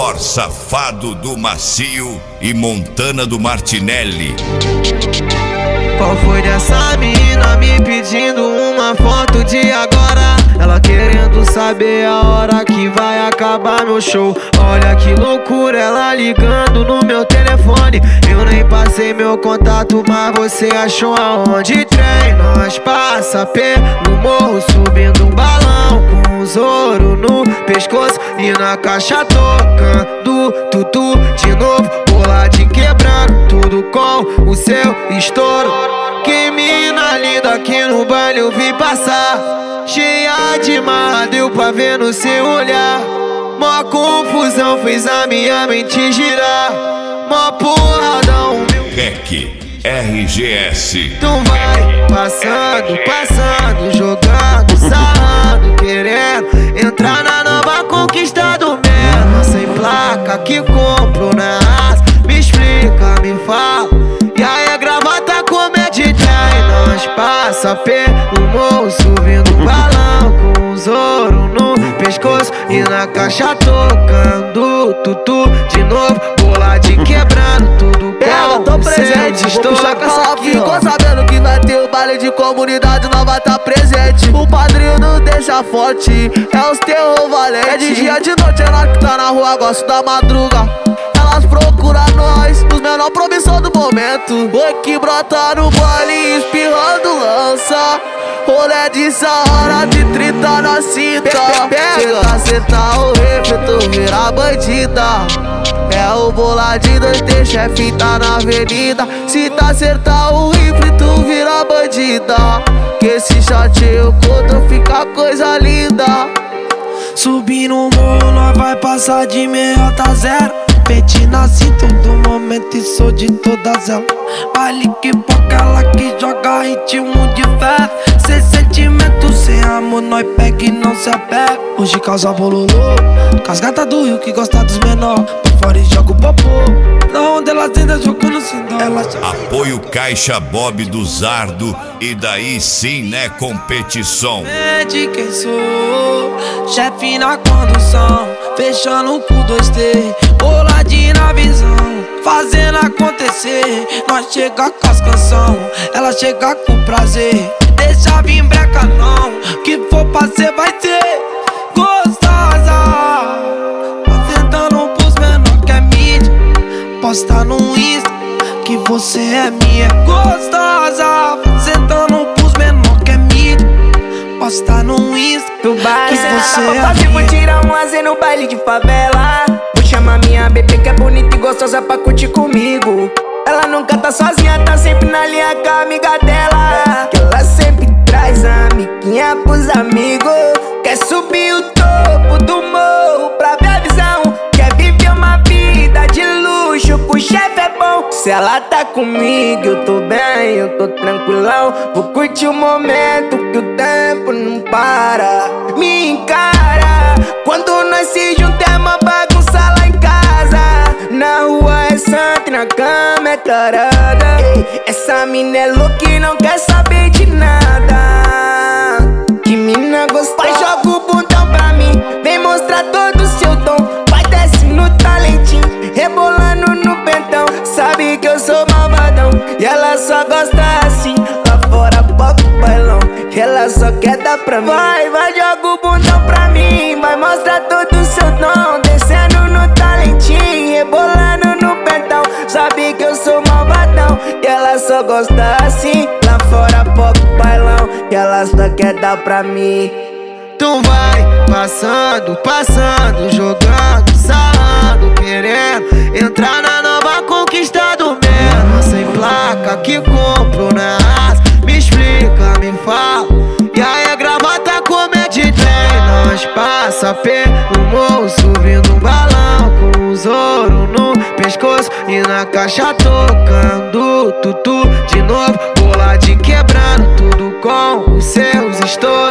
Thor Safado do Macio e Montana do Martinelli. Qual foi dessa menina me pedindo uma foto de agora? Ela querendo saber a hora que vai acabar meu show. Olha que loucura, ela ligando no meu telefone. Eu nem passei meu contato, mas você achou aonde? Trem, nós passa pelo morro, subindo um balão com os ouro no pescoço e na caixa tocando tutu de novo, boladinho quebrando tudo com o seu estouro. Que mina linda aqui no baile eu vi passar, cheia de marra, deu pra ver no seu olhar. Mó confusão fez a minha mente girar, mó porradão. REC RGS. Tu vai passando, passando, jogando, sarrando, querendo entrar na nova conquista do menor. Sem placa que compro na raça, me explica, me fala. E aí a gravata comete trem. Nós passa pelo morro, subindo um balão com os ouro no pescoço e na caixa tocando tutu de novo, boladinho quebrando tudo com ela tô presente, vou puxar com essa aqui, ficou sabendo que vai ter o baile de comunidade, nós vai tá presente. O padrinho não deixa forte, é os terror valente. É de dia, de noite, é nós que tá na rua, gosto da madruga. Elas procuram nós, os menor promissor do momento. Oi que brota no baile, espirrando lança. Rolê de hora de 30 na cinta. Senta o refre, tu vira bandida. É o boladinho, dois tem chefe, tá na avenida. Se tá acertar o rifle, tu vira bandida. Que esse chateio conta, fica coisa linda. Subir no morro, nós vai passar de meiota zero. Pente na cinta todo momento e sou de todas elas. Baile que foca, ela que joga ritmo de fé. Sem sentimento, sem amor, nós pega e não se apega. Hoje causa bololô, com as gatas do Rio que gosta dos menor. Por fora e joga o popô, na onda elas ainda jogam no sindó. Apoio Caixa Bob do Zardo, e daí sim, né, competição. De quem sou, chefe na condução, fechando com 2T, boladinho na visão, fazendo acontecer. Nós chega com as canção, ela chega com prazer. Deixa vir breca não, que for pra ser vai ser gostosa. Tentando pros menor que é mídia, posta no Insta que você é minha gostosa. Sentando pros menor que é mídia, posta no Insta do baile. que você é minha. minha. Vou tirar um aze no baile de favela. Vou chamar minha bebê que é bonita e gostosa pra curtir comigo. Ela nunca tá sozinha, tá sempre na linha com a amiga dela. Que ela sempre traz a amiguinha pros amigos. Quer subir o topo do morro pra ver a visão. Quer viver uma vida de luxo, com o chefe é bom. Se ela tá comigo, eu tô bem, eu tô tranquilão. Vou curtir o momento que o tempo não para. Me encara, quando nós se juntamos, bagunça lá em casa. Na rua é santa e na cama é tarada. Essa mina é louca e não quer saber de nada. Que mina gostosa. Vai, joga o bundão pra mim, vem mostrar todo o seu dom. Vai, desce no talentinho, rebolando no pentão. Sabe que eu sou malvadão e ela só gosta assim. Lá fora, bota o bailão, que ela só quer dar pra mim. Vai, joga o bundão pra mim, vai mostrar todo o seu dom. Descendo no talentinho, rebolando no pentão. Sabe que eu sou malvadão e ela só gosta assim. Lá fora, pouco bailão, e ela só quer dar pra mim. Tu vai passando, passando, jogando, sarrando, querendo entrar na nova conquista do menor. Sem placa que compro na raça, me explica, me fala. E aí a gravata comete trem. Nós passa pelo morro, subindo um balão com os ouro no pescoço e na caixa tocando tutu de novo, boladinho quebrando tudo com os seus estouros.